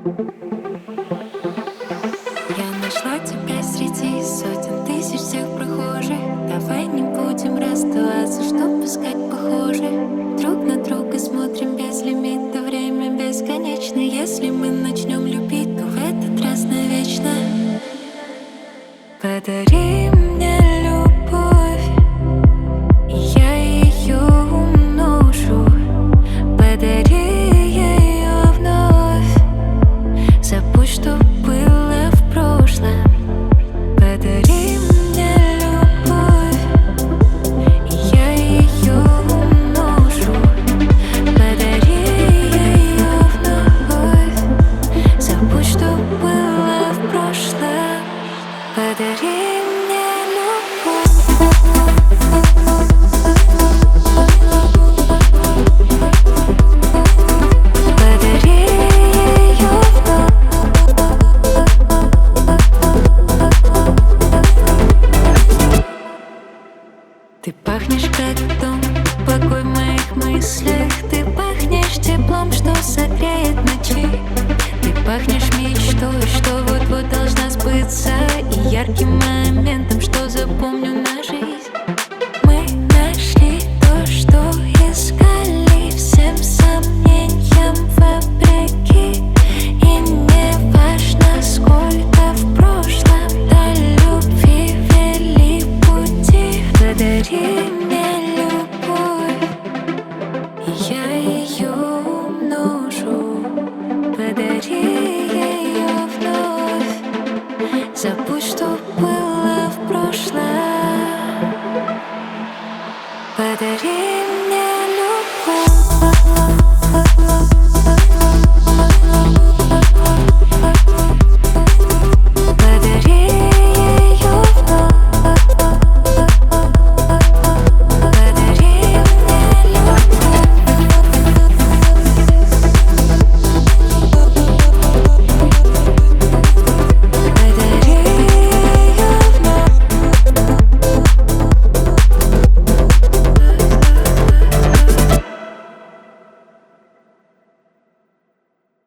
Я нашла тебя среди сотен тысяч всех прохожих. Давай не будем расставаться, чтоб искать похожих. Друг на друга смотрим без лимита, время бесконечно. Если мы начнем любить, то в этот раз навечно. Подари мне любовь, и я ее умножу. Подари ее вновь, забудь, что было в прошлом. Подари мне любовь, и я ее умножу. Подари ее вновь, забудь, что было в прошлом. Подари мне любовь. Подари ее вновь. Ты пахнешь как дом, покой в моих мыслях. Ты пахнешь теплом, что согреет ночи. Ты пахнешь мечтой, что вот-вот должна сбыться, и ярким моментом, что запомню на жизнь. Мы нашли то, что искали, всем сомнениям вопреки. И не важно, сколько в прошлом до любви вели пути. Подари мне любовь, и я ее умножу. Подари ее вновь, забудь, что было в прошлом. Подари